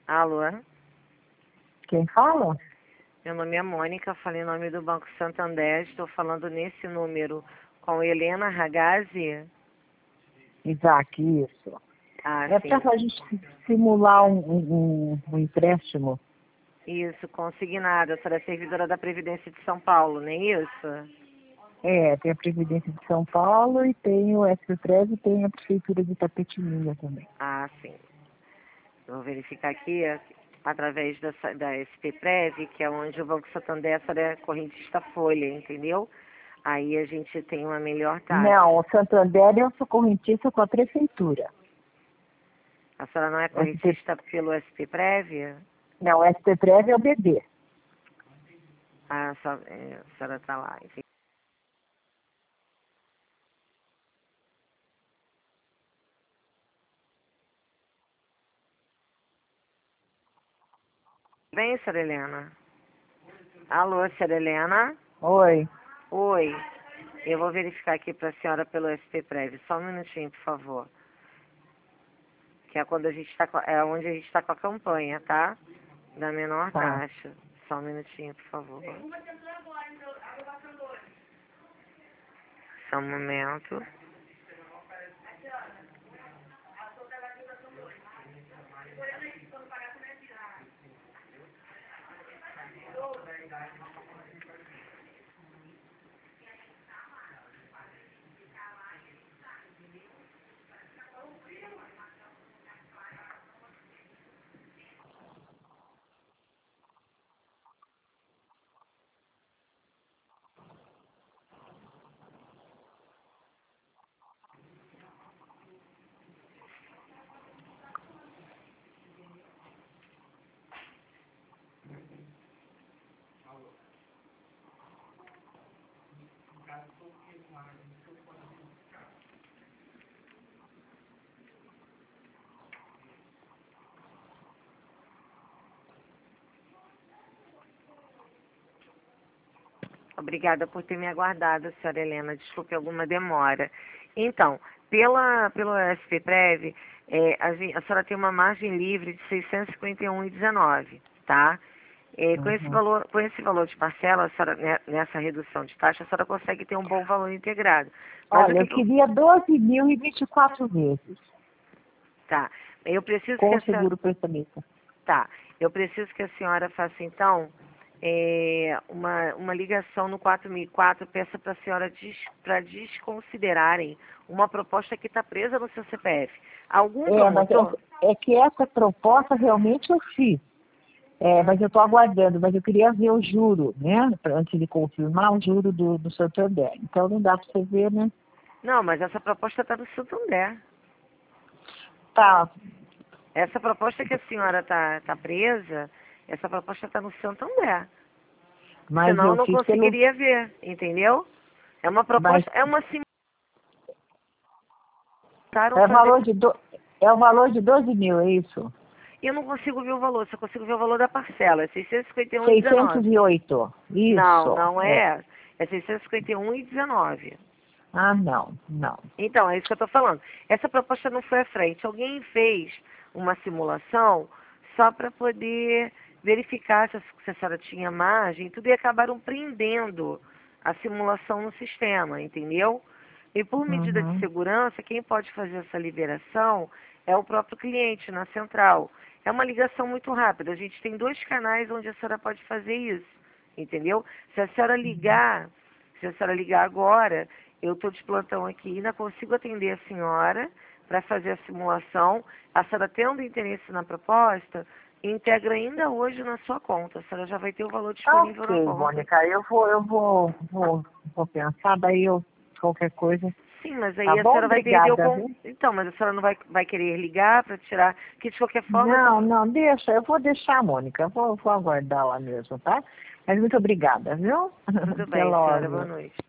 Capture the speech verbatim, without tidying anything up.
Alô? Quem fala? Meu nome é Mônica, falei em nome do Banco Santander, estou falando nesse número com Helena Ragazzi. Isaac, isso. Ah, É sim. para a gente simular um, um, um empréstimo. Isso, consignada. A senhora é servidora da Previdência de São Paulo, não é isso? É, tem a Previdência de São Paulo e tem o S P P R E V e tem a Prefeitura de Itapetininga também. Ah, sim. Eu vou verificar aqui através da, da S P P R E V, que é onde o Banco Santander a senhora é correntista folha, entendeu? Aí a gente tem uma melhor taxa. Não, o Santander eu sou correntista com a Prefeitura. A senhora não é correntista pelo S P P R E V? Não, o S P P R E V é o B D. Ah, só, é, a senhora está lá, enfim. Bem, senhora Helena? Alô, senhora Helena? Oi. Oi. Eu vou verificar aqui para a senhora pelo S P P R E V. Só um minutinho, por favor. Que é quando a gente está é onde a gente está com a campanha, tá? Da menor Tá. taxa. Só um minutinho, por favor. Só um momento. Obrigada por ter me aguardado, senhora Helena. Desculpe alguma demora. Então, pela, pelo S P P R E V, é, a, gen- a senhora tem uma margem livre de seiscentos e cinquenta e um reais e dezenove centavos, tá? É, com, esse Uhum. valor, com esse valor de parcela, a senhora, né, nessa redução de taxa, a senhora consegue ter um bom valor integrado. Mas o Olha, que eu que eu- queria doze mil e vinte e quatro vezes, Tá, eu preciso que com a o senhora... seguro prestamista. Tá, eu preciso que a senhora faça, então, é, uma, uma ligação no quatro mil e quatro, peça para a senhora des, para desconsiderarem uma proposta que está presa no seu C P F. Algum É, mas promotor... é, é que essa proposta realmente eu fiz. É, mas eu estou aguardando, mas eu queria ver o juro, né? pra- Antes de confirmar o juro do, do Santander. Então não dá para você ver, né? Não, mas essa proposta está no Santander. Tá, Essa proposta que a senhora está tá presa, essa proposta está no Santander. mas Senão eu eu não fiz pelo. conseguiria ver, entendeu? É uma Mas proposta, é uma simulação é o fazer. valor de, do, é o valor de doze mil, é isso? E eu não consigo ver o valor, só consigo ver o valor da parcela, é seiscentos e cinquenta e um reais e seiscentos dezenove. e oito. Não, Isso. não É. é. É seiscentos e cinquenta e um reais e dezenove. Ah, não, não. Então, é isso que eu estou falando. Essa proposta não foi à frente. Alguém fez uma simulação só para poder verificar se a, se a senhora tinha margem e tudo, e acabaram prendendo a simulação no sistema, entendeu? E por medida de Uhum. segurança, quem pode fazer essa liberação é o próprio cliente na central. É uma ligação muito rápida. A gente tem dois canais onde a senhora pode fazer isso, entendeu? Se a senhora ligar, se a senhora ligar agora, eu estou de plantão aqui, ainda consigo atender a senhora para fazer a simulação. A senhora tendo interesse na proposta, integra ainda hoje na sua conta. A senhora já vai ter o valor disponível na Ok, conta. Mônica, eu vou, eu vou, vou, vou pensar, daí eu, qualquer coisa. Sim, mas aí Tá a bom? senhora vai perder o Obrigada, con... viu? Então, mas a senhora não vai, vai querer ligar para tirar, que de qualquer forma essa... Não, não, deixa, eu vou deixar, Mônica, eu vou, vou aguardar lá mesmo, tá? Mas muito obrigada, viu? Tudo Até bem, senhora, boa logo. noite.